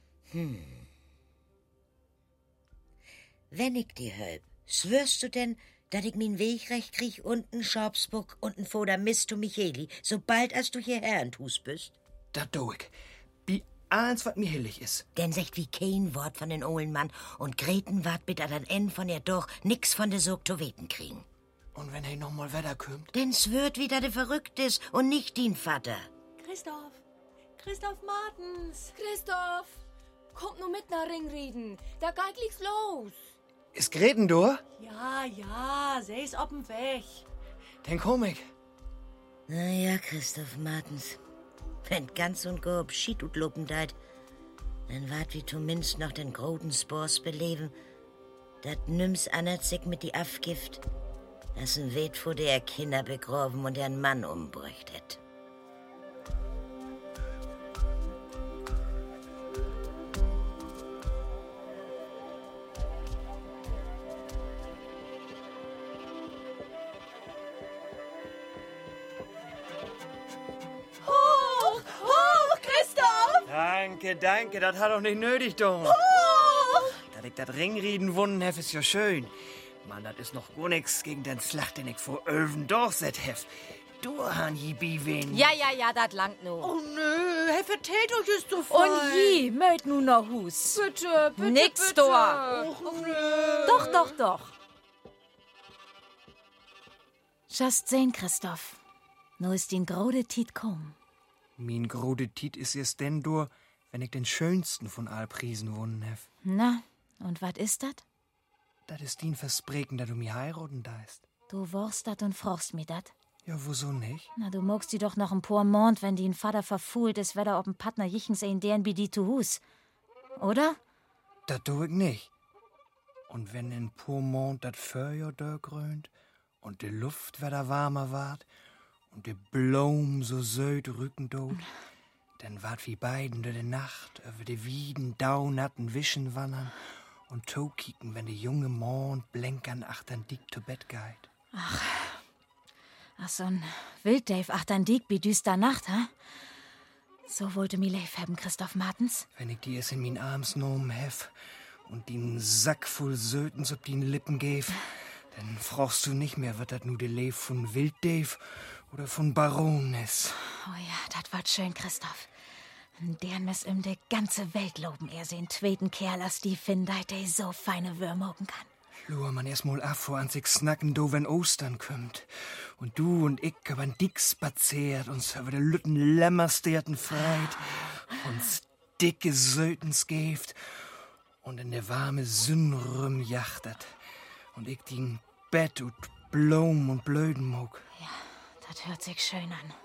Wenn ich dir help, schwörst du denn, dass ich min Weg recht krieg und n Schopsbuck und n Foder Mist zu Micheli, sobald als du hierher in Hus bist? Dat do ich. Wie alles, wat mir hillig is. Denn sagt wie kein Wort von den ohlen Mann und Greten wart bitte an Ende von ihr doch nix von de Sog zu weten kriegen. Und wenn er noch mal Wetter kommt? Denn's wird wieder de verrückt is und nicht din Vater. Christoph Martens. Christoph, kommt nur mit nach Ringreden. Da geht nichts los. Ist Greten do? Ja, sie ist ob'n Weg. Dann komm ich. Na ja, Christoph Martens. Wenn ganz und gar Schied und Luppen deit, dann wart wie zumindest noch den großen Spors beleben. Dat nimm's anert sich mit die Afgift. Das ein Wet vor der Kinder begraben und ihren Mann umbräucht hätt. Hoch, Christoph! Danke, das hat doch nicht nötig, doch. Dass ich dat Ringrieden wunnen hef, ist ja schön. Mann, das ist noch gar nix gegen den Slacht, den ich vor Öven durchset hef. Du han je wen. Ja, dat langt nu. Oh nö, hey, vertellt euch ist so fein. Und je, möit nu noch Hus. Bitte, Nix bitte. da. Och, nö. Doch. Just sehen, Christoph. Nu ist den grode Tiet komm. Min grode Tiet is es denn dur, wenn ich den schönsten von all Priesen wunnen hef. Na, Und wat ist dat? Das ist din Verspreken, dass du mi heiraten deist. Du worst dat und frochst mi dat. Ja, wieso nicht? Na, du mogst die doch noch ein paar Mond, wenn die n Vater verfuhlt ist, weder ob'n Partner jichens ein deren wie die zu Hus. Oder? Das tu ich nicht. Und wenn in paar Mond dat Feuer grönt und die Luft wieder warmer ward und die Blom so söd rücken dort, dann ward wie beiden durch die Nacht über die Wieden daunatten Wischen wandern und to kicken, wenn die junge Mond blänkern achtern dick zu Bett geht. Ach, so'n Wilddave achtern dick wie düster Nacht, ha? So wollte mi leif haben, Christoph Martens. Wenn ich die es in min Arms genommen hef und den Sack voll Sötens ob den Lippen gäf, dann frochst du nicht mehr, wird dat nu de Leif von Wilddave oder von Baron is. Oh ja, dat wart schön, Christoph. Deren mes de ganze Welt loben, er den zweiten Kerl, als die findet, der so feine Würmer oben kann. Lur man erst mal ab, vor an sich snacken, do, wenn Ostern kommt. Und du und ich haben dick spaziert, uns über de Lütten Lämmersterten freit, uns dicke Sötens geft und in der warme Sünnrüm jachtet. Und ich din Bett und Blom und Blöden mog. Ja, das hört sich schön an.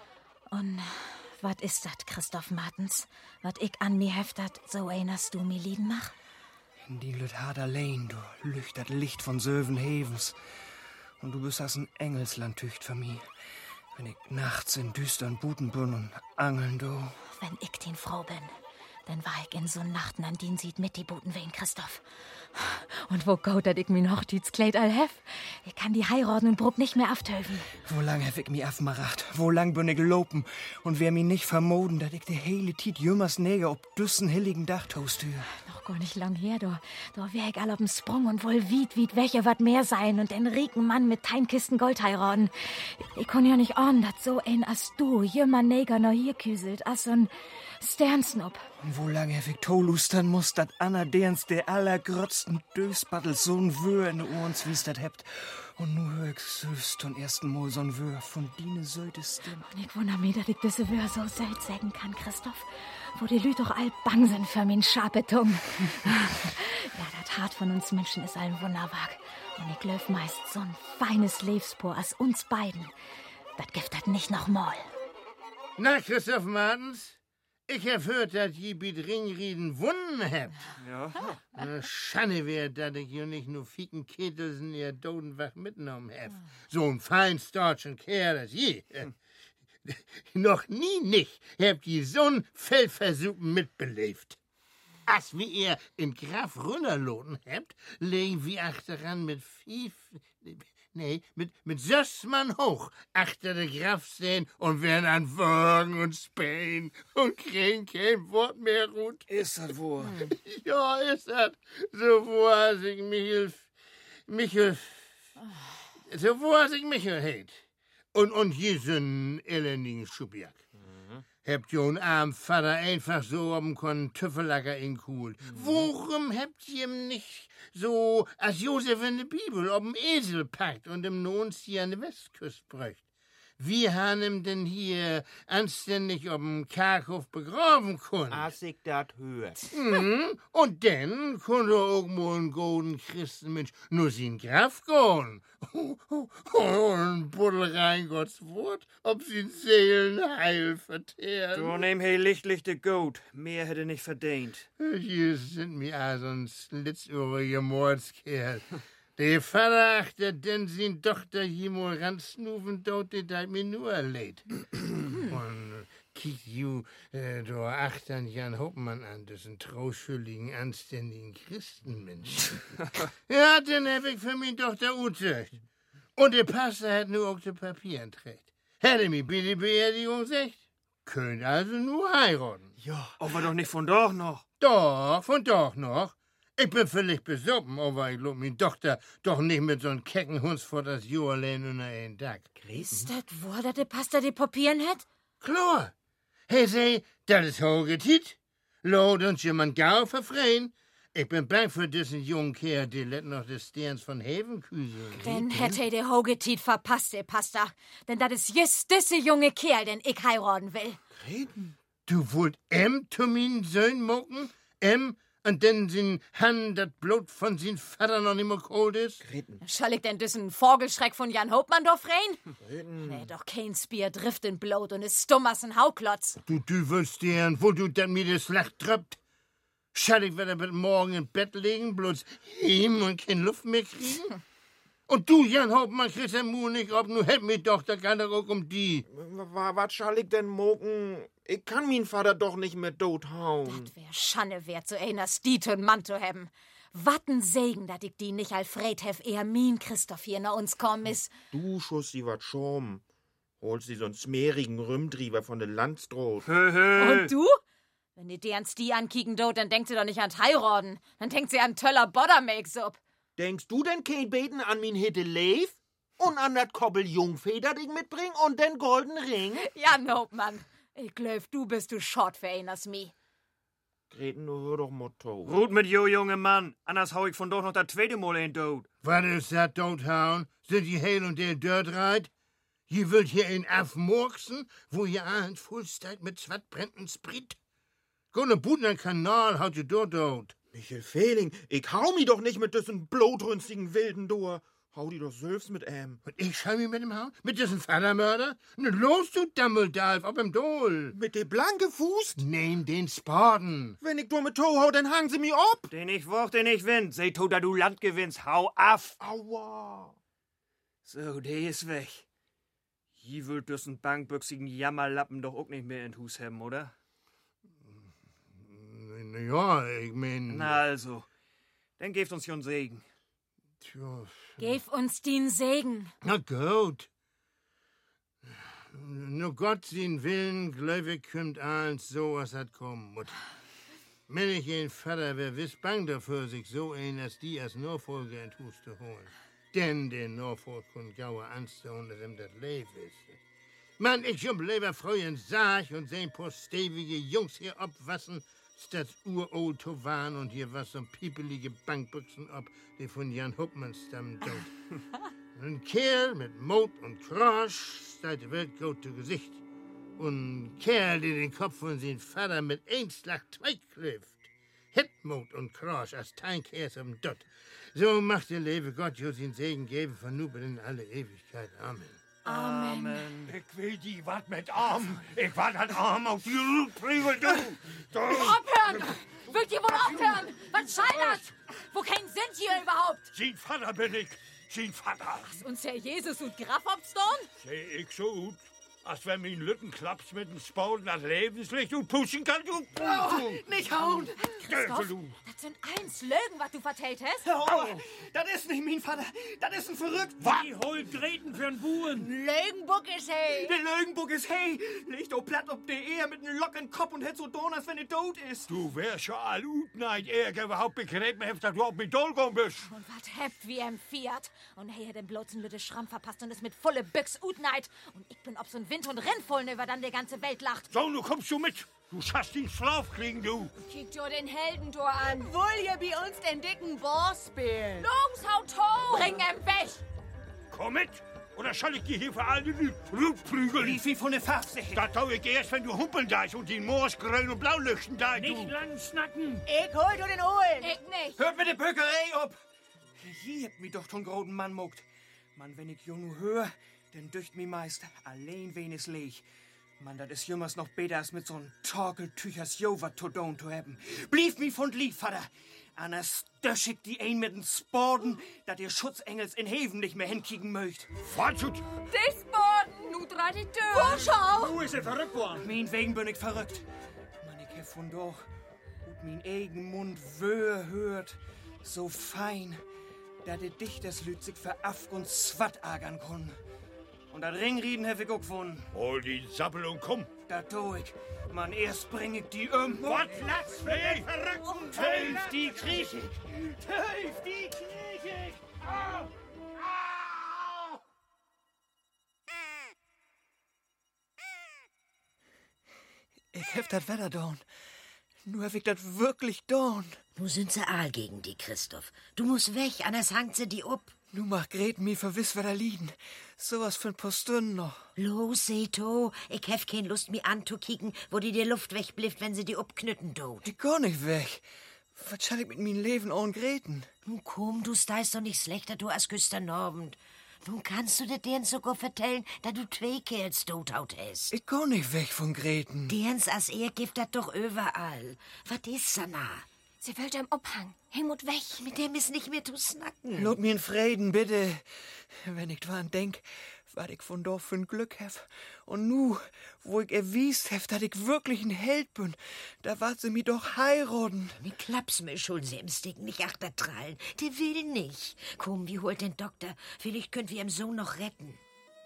Und wat ist dat, Christoph Martens? Wat ich an mir heftet, so erinnerst du mir Lieden mach? In die Lüt hart allein, du lüchtert Licht von Söven Hevens. Und du bist as ein Engelsland tücht für mi. Wenn ich nachts in düstern Buten bin und angeln, du. Wenn ich den Frau bin, dann war ich in so Nachten, an denen sieht mit die Buten wehen, Christoph. Und wo gautert ich min Hochzeitskleid all hef? Ich kann die heiraten und Bruck nicht mehr aftöven. Wo lang hef ich mi afmaracht? Wo lang bin ich gelopen? Und wer mi nicht vermoden, dat ich de hele Tiet jümmers Neger ob düssen hilligen Dachtoast tür. Noch gar nicht lang her, da wär ich all ob'n Sprung und wohl wied welcher wat mehr sein und den rieken Mann mit Teinkisten Gold heiraten. Ich kon ja nicht ahnen, dat so ein as du, jümmer Neger noch hier küselt, as so'n Sternsnop. Und wo lang hef ich tolustern muss, dat Anna derens der allergrötzten Dösbattel so'n Wör in de Ohrens wies dat hebt. Und nu hör ich süß zum ersten Mal so'n Wör von dine Söte Stimme. Und ich wundere mich, dass ich diese Wör so selten sagen kann, Christoph. Wo die Lüd doch all bang sind für min scharfe Tung. Ja, das Hart von uns Menschen ist ein Wunderwerk. Und ich glaub meist so'n feines Lebspor als uns beiden. Das gibt das nicht noch mal. Na, Christoph Martens? Ich hab gehört, dass je mit Ringrieden wunnen habt. Ja. Schande wär, dass ich jo nicht nur Fieken Ketelsen ihr Dodenwach mitgenommen hab. So'n fein deutschen Kerl als je. Noch nie nicht habt ihr so'n Feldversuchen mitbelebt. Als wir ihr in Graf runterloten habt, legen wir achteran mit mit Sössmann hoch, achter der Graf stehen und werden an Wagen und Spähen und kriegen kein Wort mehr gut. Ist das wohl? Ja, ist das. So wo has ich Michel heit. Und hier so'n elendigen Schubjak. Habt ihr einen armen Vater einfach so um kon Tüffelacker in Kuhl? Warum habt ihr ihm nicht so als Josef in der Bibel ob'n Esel packt und ihm nun hier an der Westküste bräucht? Wie han ihm denn hier anständig ob'n Karkhof begraben können? Als ich dat hört. Und dann konnte auch mal ein golden Christenmensch nur sin Graf gehen. Und Buddel rein Gottes Wort, ob sin Seelen heil vertehren. Du nehm he lichtlichte Goat, mehr hätte nicht verdient. Hier sind mir also ein slitzohrige Mordskerl. Der Vater achtet denn sin Tochter hier mal ganz snuven dort, die mir nur erlebt. Und kiek ju da achtern Jan Hauptmann an, das sind trauschuldigen, anständigen Christenmenschen. Ja, den hab ich für min Tochter utrecht. Und der Pastor hat nur auch die Papieren trägt. Hätte mir bitte Beerdigung gesagt, könnt also nur heiraten. Ja, aber doch nicht von doch noch. Doch, von doch noch. Ich bin völlig besoffen, aber ich lob min Tochter doch nicht mit so'n kecken Hund vor das Joerlein unter einen Tag. Ist das wohl, dass der Pastor die Papieren hat? Klar. He sei, das ist hogetit. Lot uns jemand gau verfreien. Ich bin bang für diesen jungen Kerl, der let noch des Sterns von Heven küseln. Denn hätte der Hogetit verpasst, der Pastor. Denn das ist just diese junge Kerl, den ich heiraten will. Reden? Du wollt zu min Söhn mucken? Und denn sin Hand dat Blut von sin Vater noch nimmer kalt ist? Schall ich denn diesen Vogelschreck von Jan Hauptmann doch freien? Nee, doch kein Spier trifft in Blut und ist stumm als ein Hauklotz. Du willst dir, wo du dann mir das Lacht tröppt? Schall ich wieder mit morgen im Bett liegen, bloß ihm und keine Luft mehr kriegen? Und du, Jan Hauptmann, kriegst den Mund nicht ab, nu help mir doch, da kann er auch um die. Was schall ich denn moken? Ich kann min Vater doch nicht mehr tothauen. Das wär Schanne wert, so einer Stiet und Mann zu haben. Watten Segen, dat ich die nicht Alfred hef, eher min Christoph hier nach uns kommen is. Du schuss sie wat schom. Holst sie so'n smeerigen Rümmtrieber von de Landstroh. Und du? Wenn die ans die ankicken dort, dann denkt sie doch nicht an heiraten. Dann denkt sie an Töller Bodder-Make-up. Denkst du denn kein Beten an min Hitte Leif? Und an dat Koppel Jungfeder, die ich mitbring? Und den golden Ring? Jan Hauptmann, ich glaub, du bist du short für einers mi. Greten, nu hör doch mal to. Ruht mit jo, junge Mann. Anders hau ich von dort noch das zweite Mal in tot. Was ist das, tothauen? Sind die heil und der dort reit? Je wollt hier in afmurksen, wo je ahnt Fullsteit mit zwattbrennten Sprit? Gunne Budner Kanal haut je dort tot. Michael Fehling, ich hau mi doch nicht mit diesen blutrünstigen Wilden durch. Hau die doch selbst mit Und ich schau mi mit dem Haus? Mit diesen Vatermörder? Ne, los, du Dammeldalf, ob im Dol. Mit de blanke Fuß? Nehm den Spaden. Wenn ich nur mit Toe hau, dann hang sie mi ob. Den ich woch, den ich wind. Seh to, da du Land gewinnst. Hau af. Aua. So, der ist weg. Je würd diesen bankbüchsigen Jammerlappen doch auch nicht mehr in Hus haben, oder? Ja, ich mein... Na also, dann gebt uns schon Segen. Tja. Gib uns den Segen. Na gut. Nur Gott sin Willen, gläubig kümmt eins, so was hat kommen muss. Wenn ich ein Vater wär, wiss bang dafür, sich so ein, dass die als Nachfolger in Hus zu holen. Denn der Nachfolger kun gaue anstehen, dass ihm das Leben ist. Man, ich jump lieber freuen Sarg und sehen paar stevige Jungs hier abwassen, statt urold zu waren und hier was so piepelige Bankbüchsen ab, die von Jan Hauptmann stammen dort. Ein Kerl mit Mut und Krasch, steht die Welt gut zu Gesicht. Und ein Kerl, der den Kopf von seinem Vater mit ein Schlag zweikläft. Het Mut und Krasch als Teinkers am Dott. So macht der liebe Gott jo den Segen geben von nu bis in alle Ewigkeit. Amen. Amen. Ich will die wat mit Arm. Ich war das Arm auf die Rückprügel, du. Abhören! Wollt ihr wohl aufhören? Was scheitert? Wo keinen sind hier überhaupt? Sein Vater bin ich. Sein Vater. Was uns Herr Jesus und Graf obstone? Seh ich so gut, als wenn mein Lütten klappst mit dem Spaul das Lebenslicht und pushen kann, du. Nicht hauen! Christoph, das sind eins Lügen, was du vertellt hast. Oh, das ist nicht mein Vater. Das ist ein Verrückt. Die holt Greten für einen Buren. Lügenbuck ist hey. Der Lügenbuck ist hey. Legt auch platt ob der Ehe mit einem lockeren Kopf und hätt so Donuts, wenn er tot ist. Du wärst schon all utneid, überhaupt begräbt mir, dass du auf mich Dolgon bist. Und was hebt wie im Fiat. Und hey, hat den bloßen Lütte Schramm verpasst und ist mit volle Büchs utneid. Und ich bin ob so ein Wind und Rennvollen über dann die ganze Welt lacht. So, nu kommst du mit. Du schaffst den Schlaf kriegen, du. Kick dir den Heldentor an. Wohl ihr bei uns den dicken Boss spielen? Jungs, haut tot! Bring ihn weg! Komm mit, oder soll ich dir hier für alle Rückprügeln? Wie viel von der Farbe? Das tau ich erst, wenn du humpeln da und den Moors grün und blau leuchten da, du. Nicht lang snacken. Ich hol du den holen. Ich nicht. Hört mit der Böckerei ab. Hier habt mi doch den großen Mann mogt. Mann, wenn ich jung hör, dann dücht mi meist allein wen es leg. Mann, das ist jümmers noch besser als mit so'n Torkeltüchers Jovat to don to haben. Blieb mi von lieb, Vater. Anders döschig die ein mit den Sporden, dat ihr Schutzengels in Heven nicht mehr hinkriegen möcht. Fatschut! Das Boden, nu drei die Tür. Vorschau! Du ist er verrückt worden. Mein wegen bin ich verrückt. Mann, ich hab von doch, und mein eigen Mund wöhr hört, so fein, dat die Dichters Lüt sich für Aff und Swat agern kon. Und dat Ringrieden hab ich auch gefunden. Hol die Sappel und komm. Da tu ich. Mann, erst bring ich die um. Was lass mich verrückt? Töf die kriech ich. Töf die kriech ich. Au! Au! Ich hab dat Wetter down. Nur hab ich dat wirklich down. Nu sind sie all gegen die, Christoph. Du musst weg, anders hangt sie die up. Nu mach Gret mi verwiss wer da liegen. Sowas für ein paar Stunden noch. Los, Seto. Ich hef kein Lust, mi anzukicken, wo die Luft wegblifft, wenn sie die upknütten dort. Die gar nicht weg. Was soll ich mit meinem Leben an Greten? Nun komm, du steist doch nicht schlechter, du als gestern Abend. Nun kannst du dir deren sogar vertellen, dass du 2 Kerls tothaut hast. Ich geh nicht weg von Greten. Derens als er gibt das doch überall. Was ist, Sanna? Sie will im Obhang. Helmut weg. Mit dem ist nicht mehr zu snacken. Lot mir in Frieden, bitte. Wenn ich dran denk, was ich von dort für ein Glück hef. Und nu, wo ich erwies hef, dass ich wirklich ein Held bin, da wart sie mi doch heiraten. Ne klapp's mir schon sämstig, nicht achtertrallen. Der will nicht. Komm, wie holt den Doktor? Vielleicht könnt wir ihm so noch retten.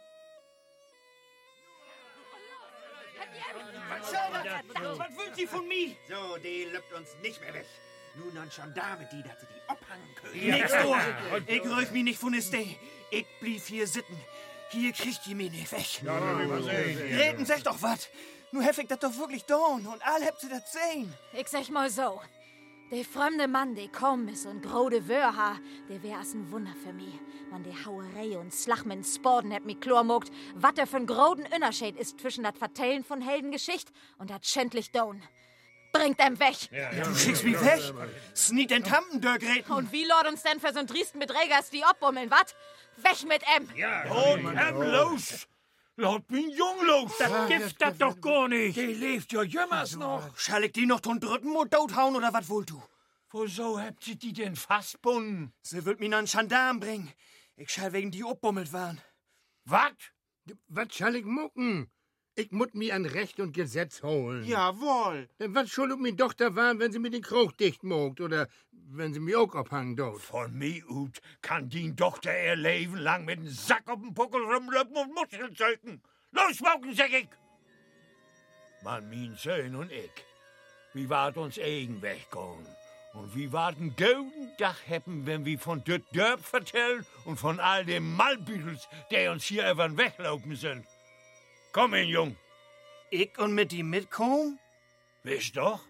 Was will sie von mir? So, die lübt uns nicht mehr weg. Nun dann schon damit die, dass sie die abhangen können. Nix durch. Ich rück mich nicht von der Steh. Ich blieb hier sitten. Hier kriegt ihr mich nicht weg. Reden, sag doch was. Nu hef ich das doch wirklich dorn und all habt ihr das sehen. Ich sag mal so. Der fremde Mann, der kaum ist und grode Wörha, der wär as ein Wunder für mich. Man, der Hauerei und Slachmen Sporden hat mi klar mogt, wat der für ein groden Unterschied ist zwischen dat Vertellen von Heldengeschicht und dat schändlich Down. Bringt em weg! Du schickst mich weg? Sneak den Tampen, Dirk Reten. Und wie lord uns denn für so'n driesten Beträgers die abbummeln, wat? Weg mit em! Und los! Laut bin jung los! Das gibt das doch gar nicht. Die lebt ja jümmers noch. Schall ich die noch ton dritten Mut hauen oder wat wollt du? Wieso habt ihr die denn fastbunden? Sie wird mich an Gendarm bringen. Ich schall wegen die abbummelt waren. Was? Was schall ich mucken? Ich muss mir an Recht und Gesetz holen. Jawohl. Denn was soll mir Tochter waren, wenn sie mir den Krog dicht mogt oder wenn sie mir auch abhangen dort? Von mir ut kann die Tochter ihr Leben lang mit dem Sack auf dem Puckel rumlöpen und Muscheln zölken. Los, Moken, sag ich! Man, mein Sohn und ich, wie wart uns eigen weggegangen. Und wie wart einen golden Dach hätten, wenn wir von dort Dörp vertellen und von all den Malbütels, die uns hier über weglaufen sind. Komm hin, Jung. Ich und mit die mitkommen? Wisst doch?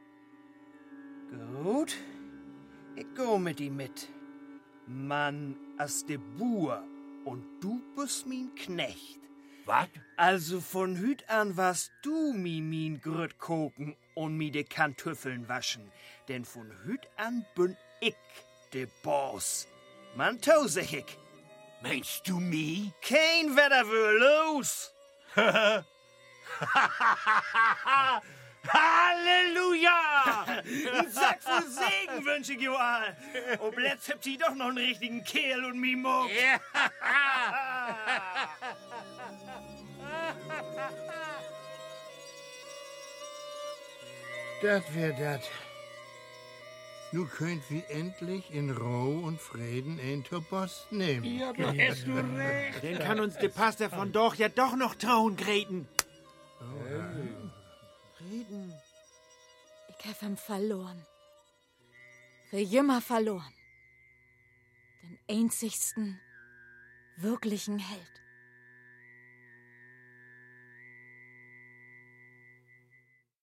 Gut. Ich go mit die mit. Mann, as de Buhr und du bist mein Knecht. Was? Also von hüt an warst du min Grüt koken und mi de Kantüffeln waschen. Denn von hüt an bin ich de Boss. Man tause ich. Meinst du mi? Kein Wetter will los. Halleluja! Ein Sack voll Segen wünsch ich dir all. Und letzt habt ihr doch noch einen richtigen Kerl und mi Muck. Das wär dat. Nu könnt wir endlich in Ruhe und Frieden ein zur Post nehmen. Ja, da hast du recht. Den kann uns der Pastor von doch ja doch noch trauen, Greten. Reden. Ich hab ihn verloren. Für immer verloren. Den einzigsten, wirklichen Held.